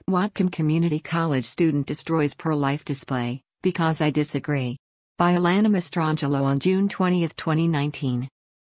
Whatcom Community College student destroys pro-life display, because I disagree. By Alana Mastrangelo on June 20, 2019.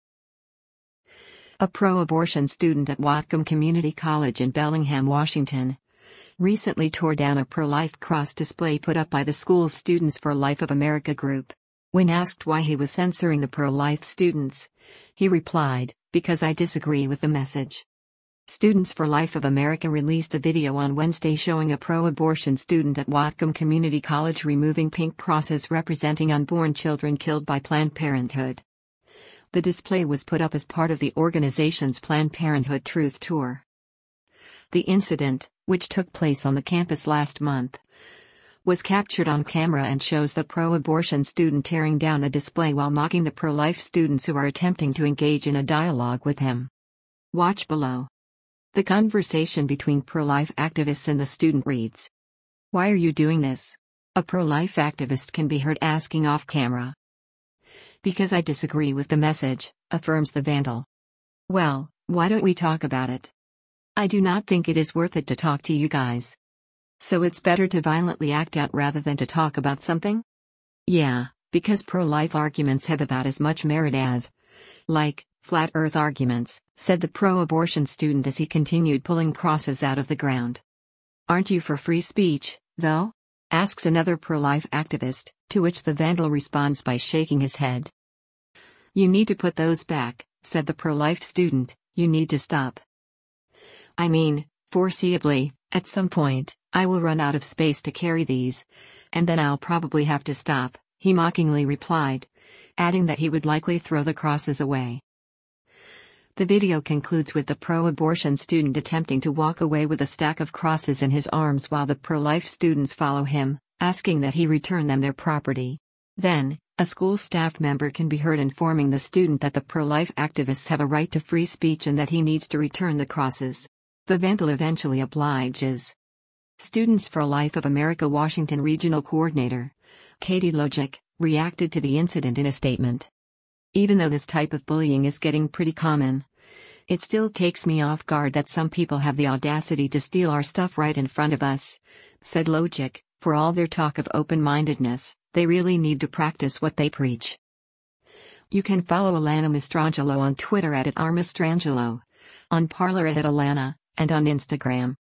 A pro-abortion student at Whatcom Community College in Bellingham, Washington, recently tore down a pro-life cross display put up by the school's Students for Life of America group. When asked why he was censoring the pro-life students, he replied, "Because I disagree with the message." Students for Life of America released a video on Wednesday showing a pro-abortion student at Whatcom Community College removing pink crosses representing unborn children killed by Planned Parenthood. The display was put up as part of the organization's Planned Parenthood Truth Tour. The incident, which took place on the campus last month, was captured on camera and shows the pro-abortion student tearing down the display while mocking the pro-life students who are attempting to engage in a dialogue with him. Watch below. The conversation between pro-life activists and the student reads, "Why are you doing this?" A pro-life activist can be heard asking off camera. "Because I disagree with the message," affirms the vandal. "Well, why don't we talk about it? I do not think it is worth it to talk to you guys. So it's better to violently act out rather than to talk about something? Yeah, because pro-life arguments have about as much merit as, like, flat earth arguments," said the pro-abortion student as he continued pulling crosses out of the ground. "Aren't you for free speech, though?" asks another pro-life activist, to which the vandal responds by shaking his head. "You need to put those back," said the pro-life student, "you need to stop. I mean, foreseeably, at some point, I will run out of space to carry these, and then I'll probably have to stop," he mockingly replied, adding that he would likely throw the crosses away. The video concludes with the pro-abortion student attempting to walk away with a stack of crosses in his arms while the pro-life students follow him, asking that he return them their property. Then, a school staff member can be heard informing the student that the pro-life activists have a right to free speech and that he needs to return the crosses. The vandal eventually obliges. Students for Life of America Washington Regional Coordinator, Katie Logic, reacted to the incident in a statement. "Even though this type of bullying is getting pretty common, it still takes me off guard that some people have the audacity to steal our stuff right in front of us," said Logic. "For all their talk of open-mindedness, they really need to practice what they preach." You can follow Alana Mastrangelo on Twitter @RMastrangelo, on Parler @Alana, and on Instagram